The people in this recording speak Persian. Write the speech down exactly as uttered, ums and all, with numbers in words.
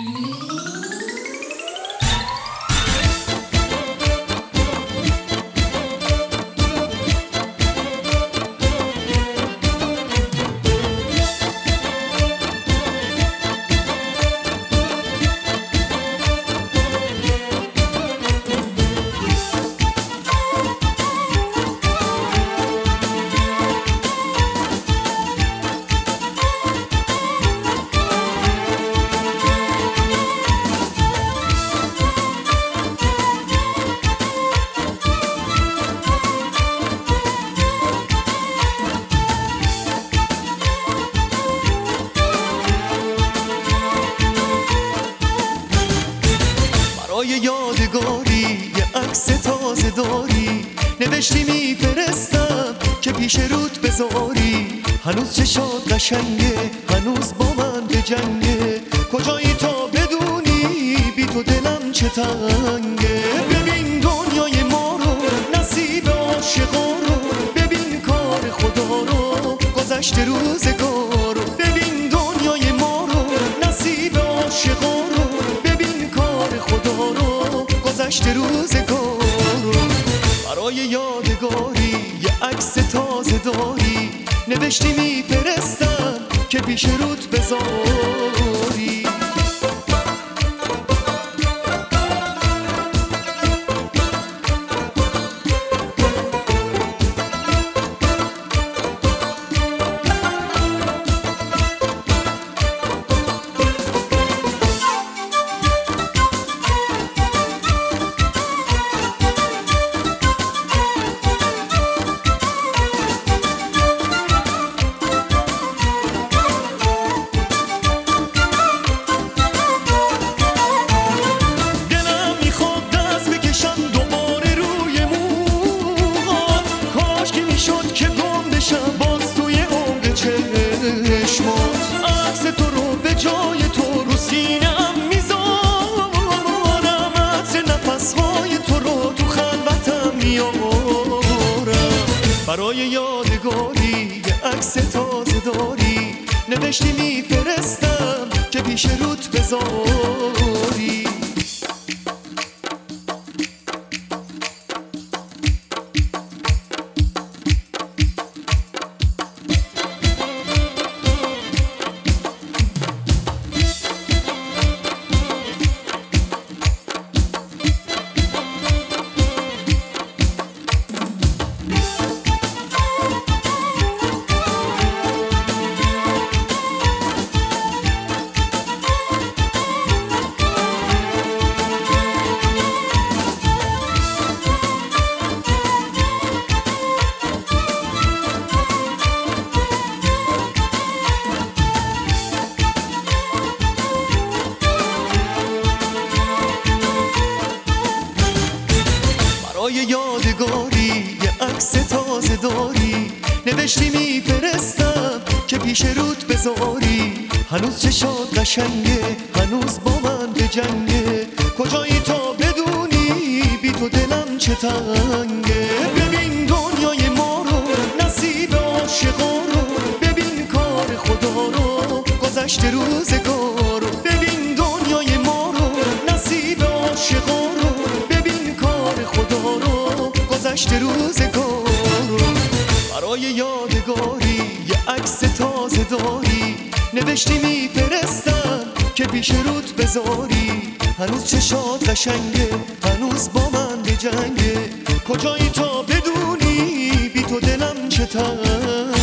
برای یادگاری یه عکس تازه داری، نوشتی میفرستم که پیش رود بذاری. هنوز چشات قشنگه، هنوز با من به جنگه، کجایی تا بدونی بی تو دلم چه تنگه. ببین دنیای ما رو، نصیب عاشقا رو، ببین کار خدا رو، گذشت روزگار رو. ببین دنیای ما رو، نصیب عاشقا رو، ببین کار خدا رو، گذشت روزگار رو. برای یادگاری یه عکس تازه داری، نوشتی میفرستم که پیش رود بذاری. باز توی عمق چشمات عکس تو رو به جای تو رو سینه‌ام میذارم، عطر نفس‌های تو رو تو خلوتم میارم. برای یادگاری یه عکس تازه داری، نوشتی میفرستم که پیش رود بذاری. برای یادگاری یه عکس تازه داری، نوشتی میفرستم که پیش رود بذاری. هنوز چشات قشنگه، هنوز با من به جنگه، کجایی تا بدونی بی تو دلم چه تنگه. ببین دنیای ما رو، نصیب عاشقا رو، ببین کار خدا رو، گذشت روزگار رو. ببین دنیای ما رو، نصیب عاشقا رو، ببین کار خدا رو، گذشت روزگار رو. برای یادگاری یه عکس تازه داری، نوشتی میفرستم که پیش رود بذاری. هنوز چشات قشنگه، هنوز با من به جنگه، کجایی تا بدونی بی تو دلم چه تنگه.